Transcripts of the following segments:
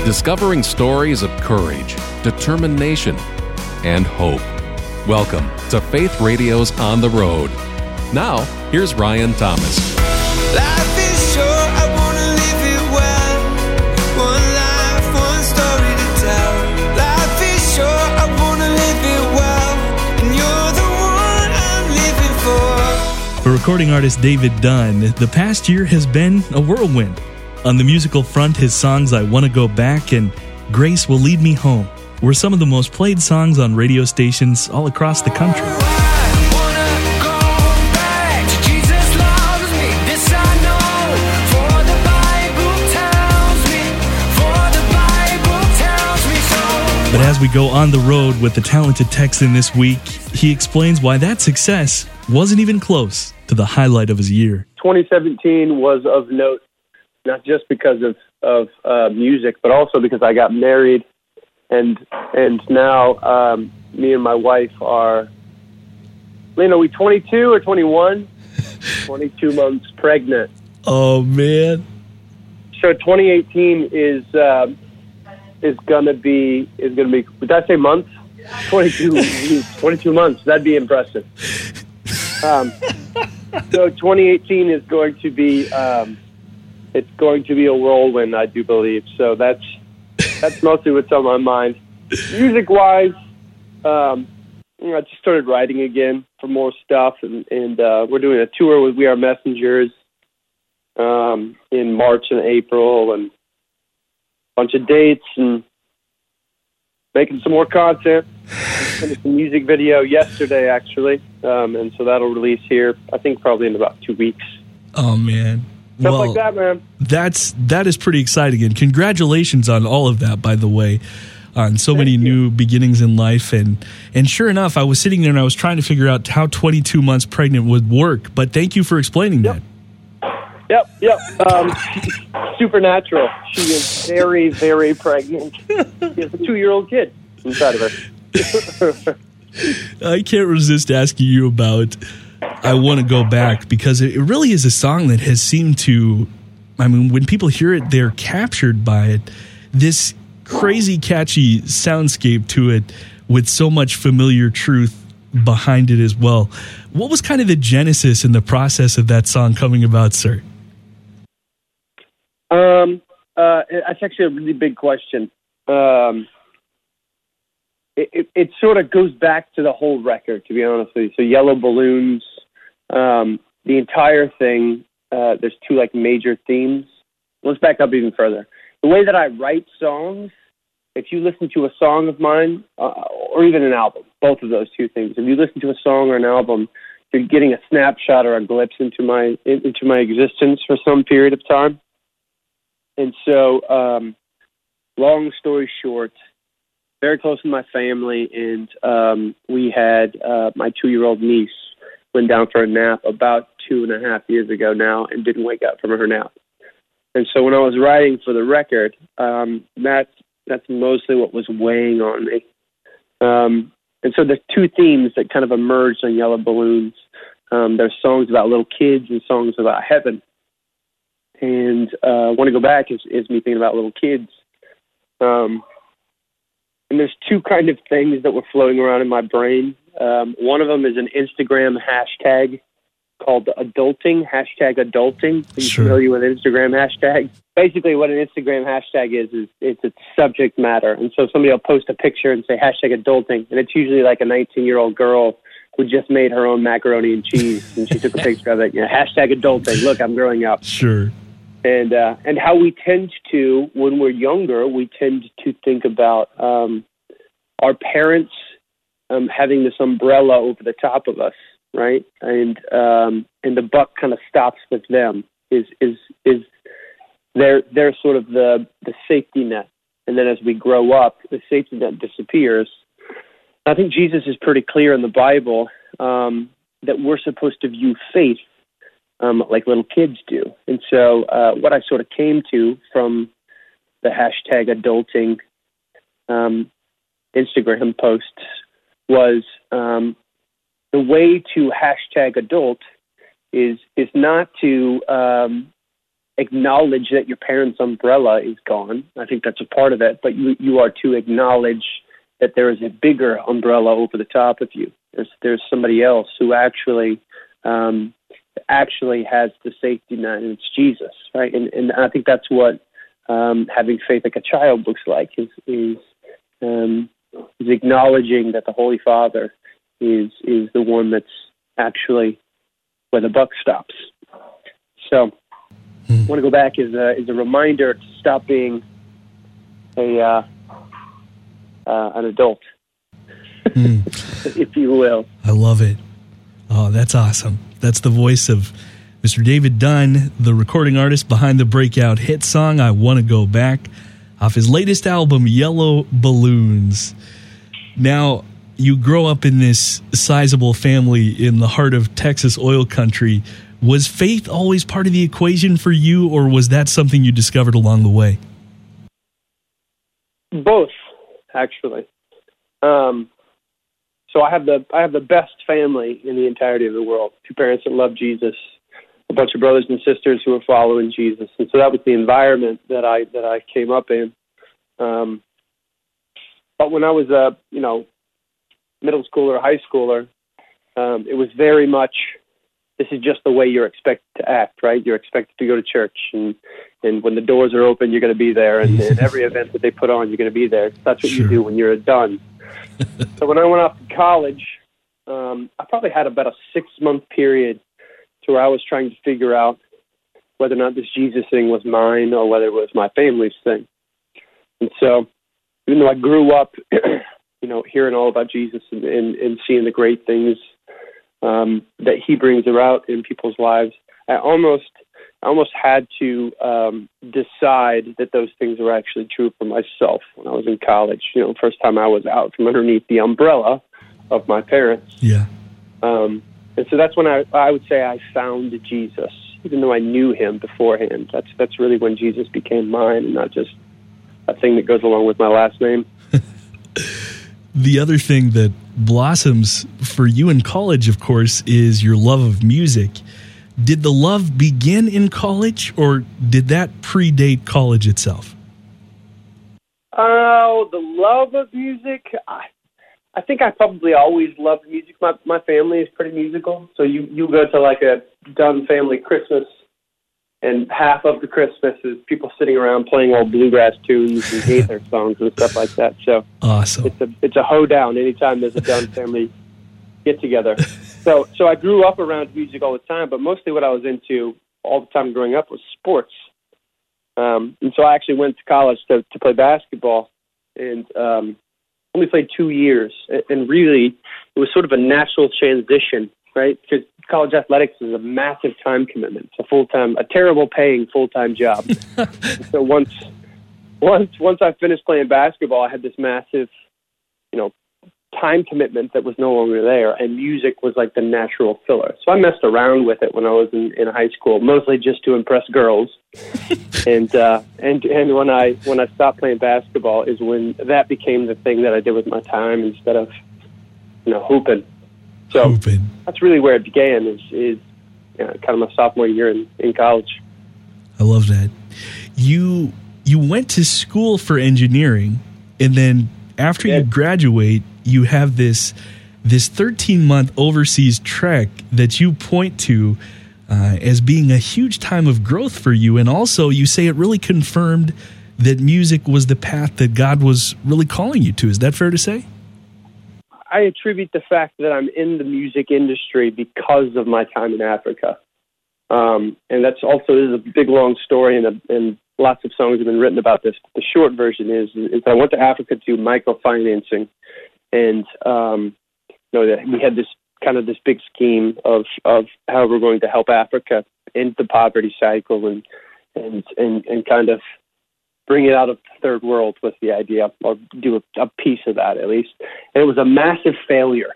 discovering stories of courage, determination, and hope. Welcome to Faith Radio's On the Road. Now, here's Ryan Thomas. Life is short, I wanna live it well. One life, one story to tell. Life is short, I wanna live it well. And you're the one I'm living for. For recording artist David Dunn, the past year has been a whirlwind. On the musical front, his songs I Wanna Go Back and Grace Will Lead Me Home were some of the most played songs on radio stations all across the country. But as we go on the road with the talented Texan this week, he explains why that success wasn't even close to the highlight of his year. 2017 was of note, not just because of music, but also because I got married, and now me and my wife are, we 22 or 21? 22 months pregnant. Oh, man. So 2018 is gonna be, did I say months? 22 months. That'd be impressive. So 2018 is going to be, it's going to be a whirlwind, I do believe. So that's mostly what's on my mind. Music-wise, I just started writing again for more stuff, and we're doing a tour with We Are Messengers in March and April, and bunch of dates, and making some more content. Finished a music video yesterday, actually, and so that'll release here, I think, probably in about 2 weeks. Oh, man. Stuff like that, man. That is pretty exciting, and congratulations on all of that, by the way, on so many new beginnings in life. And sure enough, I was sitting there and I was trying to figure out how 22 months pregnant would work, but thank you for explaining that. Yep. Supernatural. She is very, very pregnant. She has a 2-year-old kid inside of her. I can't resist asking you about I Want to Go Back, because it really is a song that has seemed to, when people hear it, they're captured by it. This crazy catchy soundscape to it with so much familiar truth behind it as well. What was kind of the genesis and the process of that song coming about, sir? That's actually a really big question. It sort of goes back to the whole record, to be honest with you. So Yellow Balloons, the entire thing, there's 2 major themes. Let's back up even further. The way that I write songs, if you listen to a song of mine, or even an album, both of those 2 things, if you listen to a song or an album, you're getting a snapshot or a glimpse into my existence for some period of time. And so, long story short, very close to my family, and we had my 2-year-old niece went down for a nap about 2.5 years ago now and didn't wake up from her nap. And so when I was writing for the record, that's mostly what was weighing on me. And so there's 2 themes that kind of emerged on Yellow Balloons. There's songs about little kids and songs about heaven. And Want to Go Back is me thinking about little kids. And there's 2 kind of things that were floating around in my brain. One of them is an Instagram hashtag called adulting, #adulting. Are you familiar with Instagram hashtags? Basically what an Instagram hashtag is it's a subject matter. And so somebody will post a picture and say #adulting, and it's usually like a 19-year-old girl who just made her own macaroni and cheese, and she took a picture of it. #adulting. Look, I'm growing up. Sure. And how we tend to, when we're younger, we tend to think about our parents having this umbrella over the top of us, right? And the buck kind of stops with them. They're sort of the safety net, and then as we grow up, the safety net disappears. I think Jesus is pretty clear in the Bible that we're supposed to view faith like little kids do. And so what I sort of came to from the #adulting Instagram posts was the way to #adult is not to acknowledge that your parents' umbrella is gone. I think that's a part of it, but you are to acknowledge that there is a bigger umbrella over the top of you. There's somebody else who actually has the safety net, and it's Jesus, right? And I think that's what having faith like a child looks like, is acknowledging that the Holy Father is the one that's actually where the buck stops. So I want to go back as a reminder to stop being an adult, if you will. I love it. Oh, that's awesome. That's the voice of Mr. David Dunn, the recording artist behind the breakout hit song, I Want to Go Back, off his latest album, Yellow Balloons. Now, you grow up in this sizable family in the heart of Texas oil country. Was faith always part of the equation for you, or was that something you discovered along the way? Both, actually. So I have the best family in the entirety of the world. 2 parents that love Jesus, a bunch of brothers and sisters who are following Jesus, and so that was the environment that I came up in. But when I was a middle schooler, high schooler, it was very much, this is just the way you're expected to act, right? You're expected to go to church, and when the doors are open, you're going to be there, and every event that they put on, you're going to be there. That's what you do when you're done. So when I went off to college, I probably had about a 6-month period to where I was trying to figure out whether or not this Jesus thing was mine or whether it was my family's thing. And so even though I grew up, hearing all about Jesus and seeing the great things that he brings about in people's lives, I almost had to decide that those things were actually true for myself when I was in college. First time I was out from underneath the umbrella of my parents. Yeah. And so that's when I would say I found Jesus, even though I knew him beforehand. That's really when Jesus became mine, and not just a thing that goes along with my last name. The other thing that blossoms for you in college, of course, is your love of music. Did the love begin in college, or did that predate college itself? Oh, the love of music. I think I probably always loved music. My family is pretty musical, so you go to like a Dunn family Christmas, and half of the Christmas is people sitting around playing old bluegrass tunes and Gaither songs and stuff like that. So awesome. It's a hoedown anytime there's a Dunn family get together. So I grew up around music all the time, but mostly what I was into all the time growing up was sports. And so I actually went to college to play basketball, and only played 2 years. And really, it was sort of a natural transition, right? Because college athletics is a massive time commitment. It's a terrible paying full-time job. So once I finished playing basketball, I had this massive, time commitment that was no longer there, and music was like the natural filler. So I messed around with it when I was in high school, mostly just to impress girls. and when I stopped playing basketball is when that became the thing that I did with my time instead of hooping. So that's really where it began, is kind of my sophomore year in college. I love that. You went to school for engineering, and then after you graduate, you have this 13-month overseas trek that you point to as being a huge time of growth for you. And also, you say it really confirmed that music was the path that God was really calling you to. Is that fair to say? I attribute the fact that I'm in the music industry because of my time in Africa. And that's also is a big, long story, and lots of songs have been written about this. The short version is I went to Africa to do microfinancing, and that we had this big scheme of how we're going to help Africa end the poverty cycle and kind of bring it out of the third world was the idea, or do a piece of that at least. And it was a massive failure.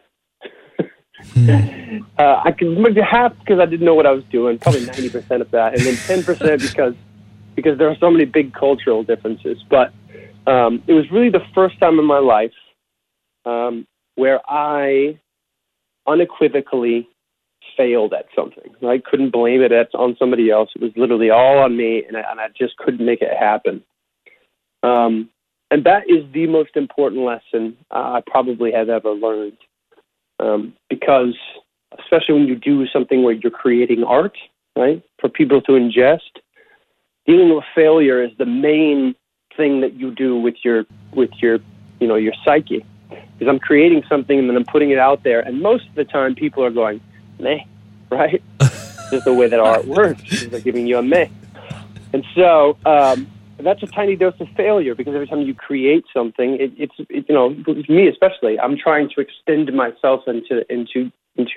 I could maybe half because I didn't know what I was doing, probably 90% of that, and then 10% because there are so many big cultural differences. But it was really the first time in my life where I unequivocally failed at something. I couldn't blame it on somebody else. It was literally all on me, and I just couldn't make it happen. And that is the most important lesson I probably have ever learned. Because especially when you do something where you're creating art, right, for people to ingest, dealing with failure is the main thing that you do with your your psyche. Because I'm creating something and then I'm putting it out there, and most of the time people are going, meh, right? Just the way that art works. They're giving you a meh. And so that's a tiny dose of failure, because every time you create something, it's me especially, I'm trying to extend myself into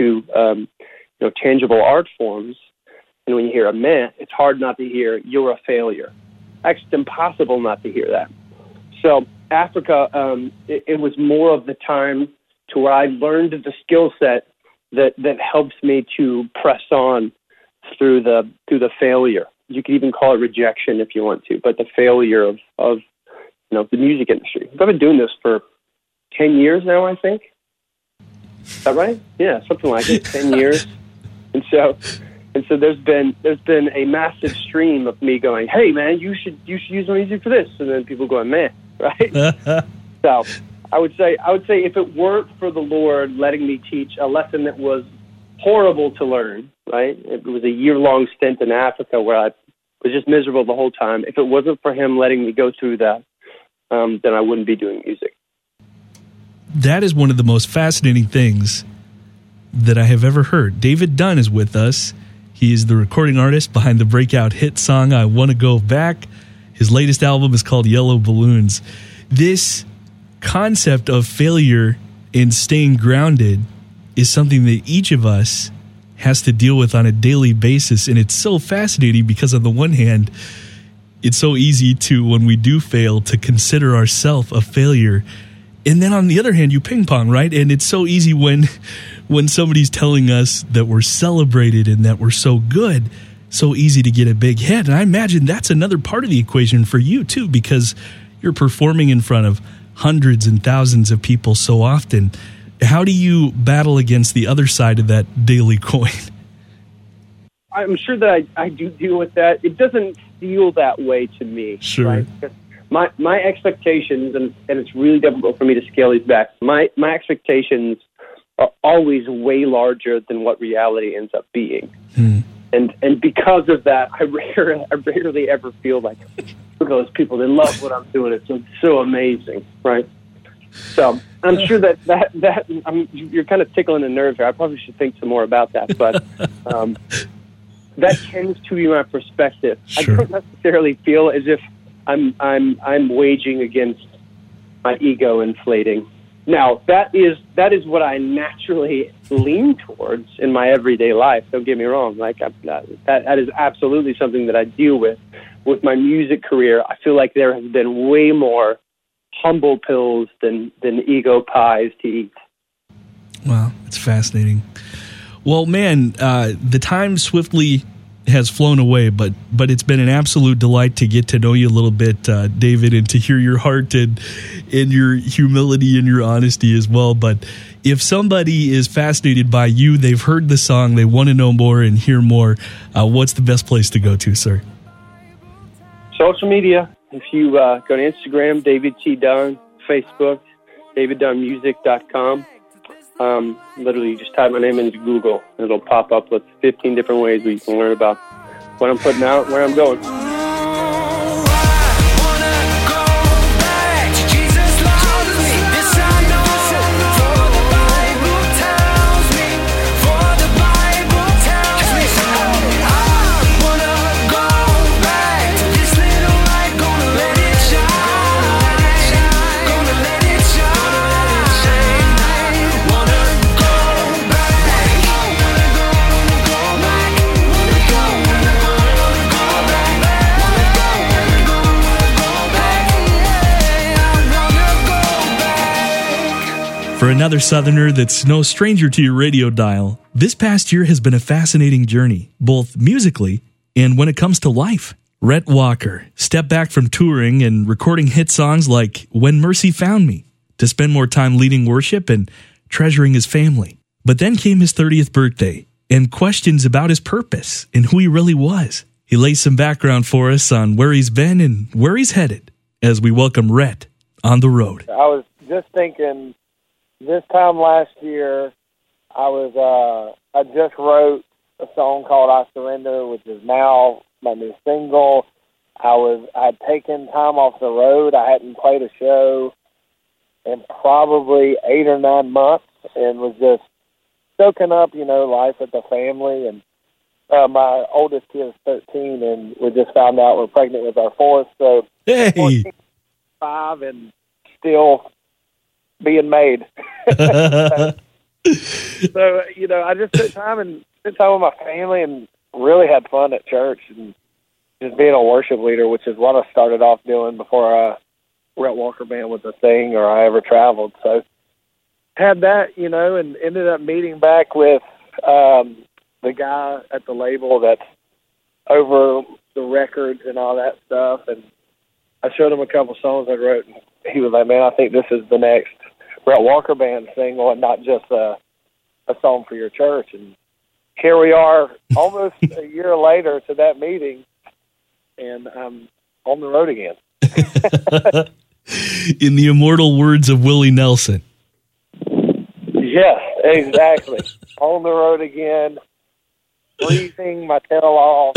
tangible art forms. And when you hear a meh, it's hard not to hear you're a failure. Actually, it's impossible not to hear that. So Africa, it was more of the time to where I learned the skill set that helps me to press on through the failure. You could even call it rejection if you want to, but the failure of the music industry. I've been doing this for 10 years now, I think. Is that right? Yeah, something like it. 10 years. And so there's been a massive stream of me going, hey man, you should use my music for this, and then people going, man, right? So I would say if it weren't for the Lord letting me teach a lesson that was horrible to learn, right? It was a year-long stint in Africa where I was just miserable the whole time. If it wasn't for him letting me go through that, then I wouldn't be doing music. That is one of the most fascinating things that I have ever heard. David Dunn is with us. He is the recording artist behind the breakout hit song, I Want to Go Back. His latest album is called Yellow Balloons. This concept of failure and staying grounded is something that each of us has to deal with on a daily basis. And it's so fascinating because on the one hand, it's so easy to, when we do fail, to consider ourselves a failure. And then on the other hand, you ping pong, right? And it's so easy when somebody's telling us that we're celebrated and that we're so good, so easy to get a big hit. And I imagine that's another part of the equation for you too, because you're performing in front of hundreds and thousands of people so often. How do you battle against the other side of that daily coin? I'm sure that I do deal with that. It doesn't feel that way to me. Sure. Right? My expectations, and it's really difficult for me to scale these back, my expectations are always way larger than what reality ends up being. And because of that, I rarely ever feel like, look at those people, they love what I'm doing. It's so amazing, right? So I'm sure that you're kind of tickling a nerve here. I probably should think some more about that, but that tends to be my perspective. Sure. I don't necessarily feel as if I'm waging against my ego inflating. Now that is what I naturally lean towards in my everyday life. Don't get me wrong. Like that is absolutely something that I deal with my music career. I feel like there has been way more humble pills than ego pies to eat. Wow, it's fascinating. Well, man, the time swiftly has flown away, but it's been an absolute delight to get to know you a little bit, David, and to hear your heart and your humility and your honesty as well. But if somebody is fascinated by you, they've heard the song, they want to know more and hear more, what's the best place to go to, sir? Social media. If you go to Instagram, David T. Dunn, Facebook, daviddunnmusic.com. Literally, you just type my name into Google, and it'll pop up with 15 different ways where you can learn about what I'm putting out, where I'm going. For another Southerner that's no stranger to your radio dial, this past year has been a fascinating journey, both musically and when it comes to life. Rhett Walker stepped back from touring and recording hit songs like When Mercy Found Me to spend more time leading worship and treasuring his family. But then came his 30th birthday, and questions about his purpose and who he really was. He lays some background for us on where he's been and where he's headed as we welcome Rhett on the road. I was just thinking, this time last year, I just wrote a song called I Surrender, which is now my new single. I'd taken time off the road. I hadn't played a show in probably 8 or 9 months and was just soaking up, life with the family. And my oldest kid is 13, and we just found out we're pregnant with our fourth. So, hey, 14, 5, and still being made. So, I just took time and spent time with my family and really had fun at church and just being a worship leader, which is what I started off doing before Rhett Walker Band was a thing or I ever traveled. So had that, and ended up meeting back with the guy at the label that's over the records and all that stuff. And I showed him a couple songs I wrote, and he was like, man, I think this is the next Rhett Walker Band single and not just a song for your church. And here we are almost a year later to that meeting, and I'm on the road again. In the immortal words of Willie Nelson. Yes, exactly. On the road again, breathing my tail off.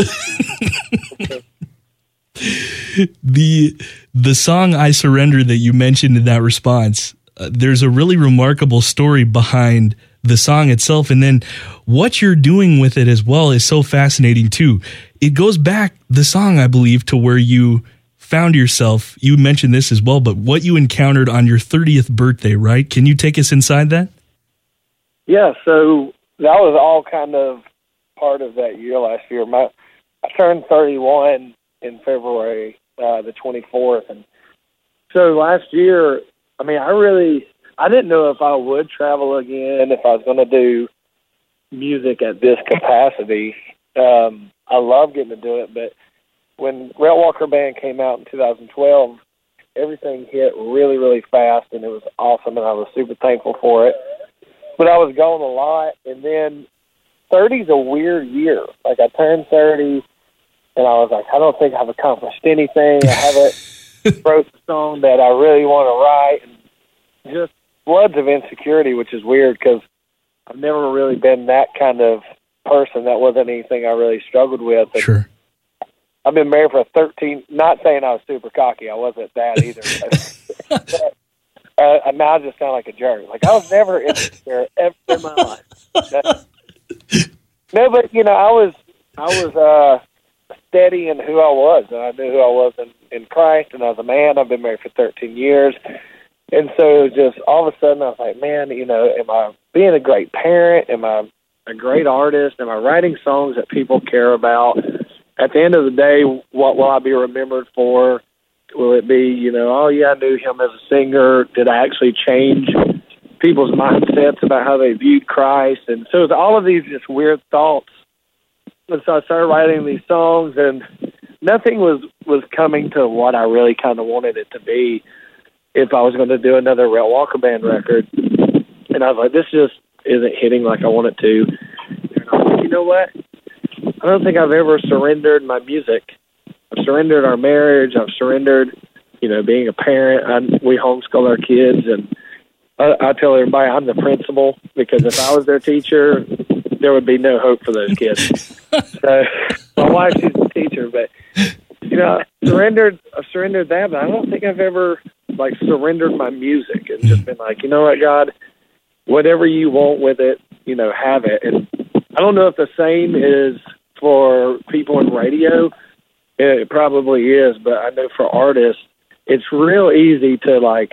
The song I Surrender that you mentioned in that response, there's a really remarkable story behind the song itself, and then what you're doing with it as well is so fascinating too. It goes back, the song, I believe, to where you found yourself. You mentioned this as well, but what you encountered on your 30th birthday, right? Can you take us inside that? Yeah, so that was all kind of part of that year last year. I turned 31 in February, the 24th, and so last year, I didn't know if I would travel again, if I was going to do music at this capacity. I love getting to do it, but when Rhett Walker Band came out in 2012, everything hit really, really fast, and it was awesome, and I was super thankful for it. But I was gone a lot, and then 30's a weird year. Like, I turned 30, and I was like, I don't think I've accomplished anything. I haven't wrote the song that I really want to write, and just floods of insecurity, which is weird because I've never really been that kind of person. That wasn't anything I really struggled with. And sure. I've been married for 13, not saying I was super cocky. I wasn't that either. But, now I just sound like a jerk. Like, I was never insecure ever in my life. No, but, I was steady in who I was, and I knew who I was in Christ, and as a man, I've been married for 13 years. And so it was just all of a sudden I was like, man, am I being a great parent? Am I a great artist? Am I writing songs that people care about? At the end of the day, what will I be remembered for? Will it be, oh yeah, I knew him as a singer. Did I actually change people's mindsets about how they viewed Christ? And so it was all of these just weird thoughts. And so I started writing these songs, and nothing was coming to what I really kind of wanted it to be if I was going to do another Rhett Walker Band record. And I was like, this just isn't hitting like I want it to. And I was like, you know what? I don't think I've ever surrendered my music. I've surrendered our marriage. I've surrendered, being a parent. We homeschool our kids, and I tell everybody I'm the principal, because if I was their teacher, there would be no hope for those kids. So my wife, she's the teacher, but I've surrendered that, but I don't think I've ever surrendered my music and just been like, you know what, God, whatever you want with it, have it. And I don't know if the same is for people in radio. It probably is, but I know for artists, it's real easy to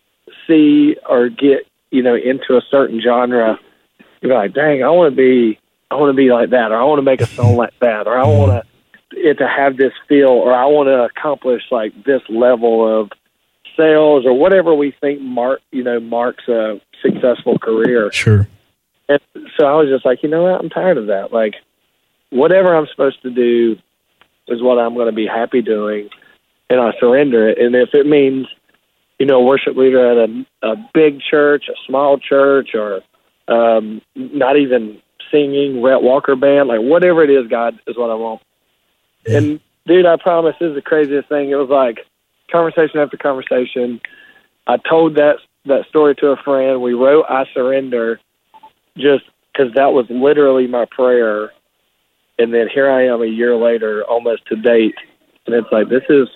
see or get, into a certain genre. You're like, dang, I want to be like that, or I want to make a song like that, or I want it to have this feel, or I want to accomplish this level of sales, or whatever we think marks a successful career. Sure. And so I was just like, you know what? I'm tired of that. Whatever I'm supposed to do is what I'm going to be happy doing, and I surrender it. And if it means, worship leader at a big church, a small church, or not even singing, Rhett Walker Band, like whatever it is, God, is what I want. And dude, I promise, this is the craziest thing. It was like conversation after conversation. I told that story to a friend. We wrote I Surrender just because that was literally my prayer. And then here I am a year later, almost to date. And it's like, this is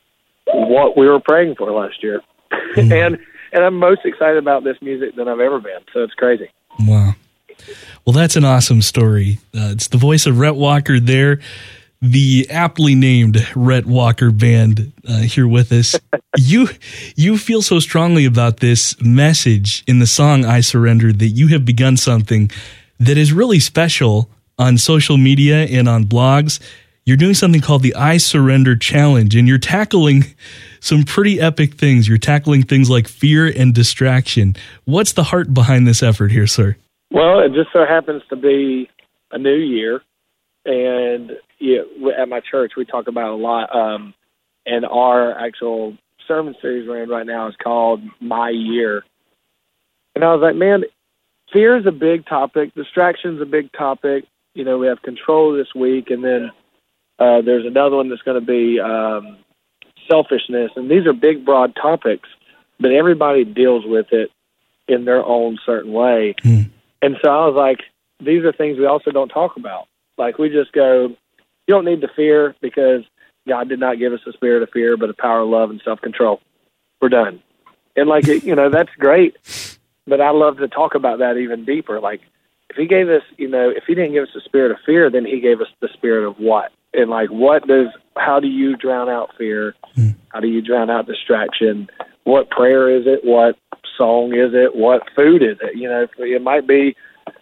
what we were praying for last year. And I'm most excited about this music than I've ever been. So it's crazy. Wow. Well, that's an awesome story. It's the voice of Rhett Walker there, the aptly named Rhett Walker Band here with us. You feel so strongly about this message in the song I Surrender that you have begun something that is really special on social media and on blogs. You're doing something called the I Surrender Challenge, and you're tackling some pretty epic things. You're tackling things like fear and distraction. What's the heart behind this effort here, sir? Well, it just so happens to be a new year, and at my church we talk about it a lot. And our actual sermon series we're in right now is called My Year. And I was like, man, fear is a big topic. Distraction's a big topic. We have control this week, and then there's another one that's going to be selfishness. And these are big, broad topics, but everybody deals with it in their own certain way. And so I was like, these are things we also don't talk about. Like, we just go, you don't need to fear because God did not give us a spirit of fear, but a power of love and self-control. We're done. And, like, that's great, but I love to talk about that even deeper. Like, if he gave us, if he didn't give us the spirit of fear, then he gave us the spirit of what? And, like, how do you drown out fear? How do you drown out distraction? What prayer is it? What song is it? What food is it? It might be,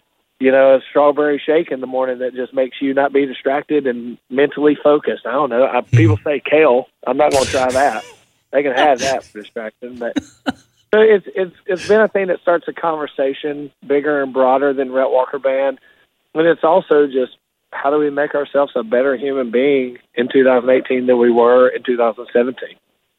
a strawberry shake in the morning that just makes you not be distracted and mentally focused. I don't know. People say kale. I'm not going to try that. They can have that for distraction. But so it's been a thing that starts a conversation bigger and broader than Rhett Walker Band. But it's also just, how do we make ourselves a better human being in 2018 than we were in 2017?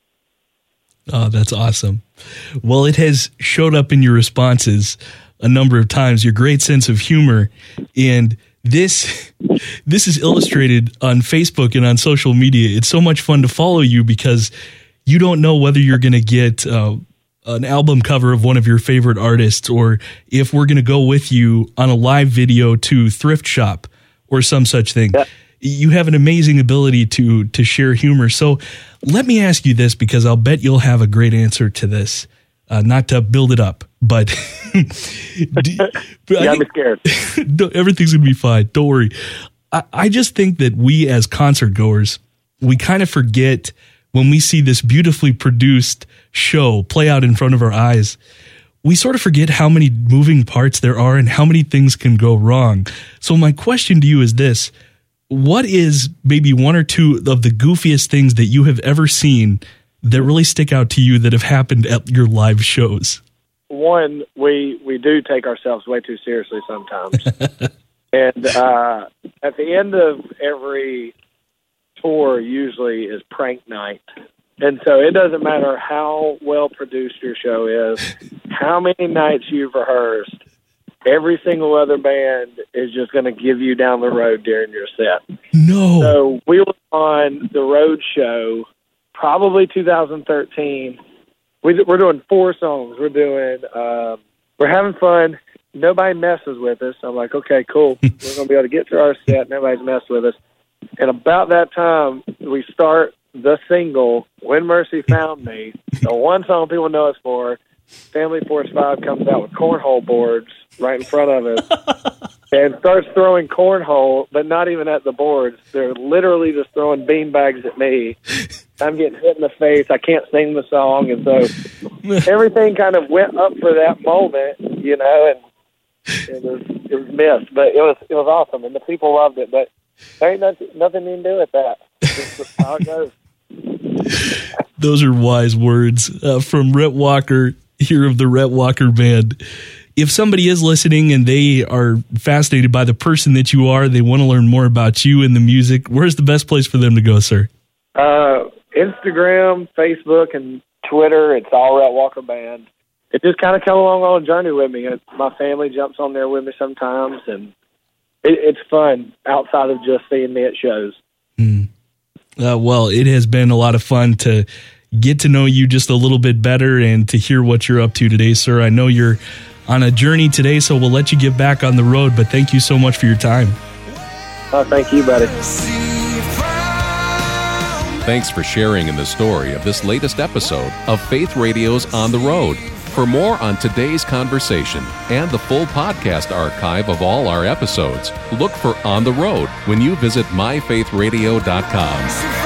Oh, that's awesome. Well, it has showed up in your responses a number of times, your great sense of humor. And this is illustrated on Facebook and on social media. It's so much fun to follow you because you don't know whether you're going to get an album cover of one of your favorite artists, or if we're going to go with you on a live video to Thrift Shop or some such thing. Yeah. You have an amazing ability to share humor. So let me ask you this, because I'll bet you'll have a great answer to this. Not to build it up, but I'm scared. Everything's going to be fine. Don't worry. I just think that we as concert goers, we kind of forget when we see this beautifully produced show play out in front of our eyes. We sort of forget how many moving parts there are and how many things can go wrong. So my question to you is this: what is maybe one or two of the goofiest things that you have ever seen that really stick out to you that have happened at your live shows? One, we do take ourselves way too seriously sometimes. And at the end of every tour usually is prank night. And so it doesn't matter how well produced your show is, how many nights you've rehearsed, every single other band is just going to give you down the road during your set. No. So we were on the road show, probably 2013. We're doing 4 songs. We're having fun. Nobody messes with us. I'm like, okay, cool. We're going to be able to get through our set. Nobody's messed with us. And about that time, we start the single, When Mercy Found Me, the one song people know us for. Family Force 5 comes out with cornhole boards right in front of us and starts throwing cornhole, but not even at the boards. They're literally just throwing beanbags at me. I'm getting hit in the face. I can't sing the song. And so everything kind of went up for that moment, and it was missed. But it was awesome, and the people loved it. But there ain't nothing you can do with that. It's just how it goes. Those are wise words from Rhett Walker, here of the Rhett Walker Band. If somebody is listening and they are fascinated by the person that you are, they want to learn more about you and the music, where's the best place for them to go, sir? Instagram, Facebook, and Twitter. It's all Rhett Walker Band. It just kind of come along on a journey with me. My family jumps on there with me sometimes, and it's fun outside of just seeing me at shows. Well, it has been a lot of fun to get to know you just a little bit better and to hear what you're up to today, sir. I know you're on a journey today, so we'll let you get back on the road, but thank you so much for your time. Oh, thank you, buddy. Thanks for sharing in the story of this latest episode of Faith Radio's On the Road. For more on today's conversation and the full podcast archive of all our episodes, look for On the Road when you visit myfaithradio.com.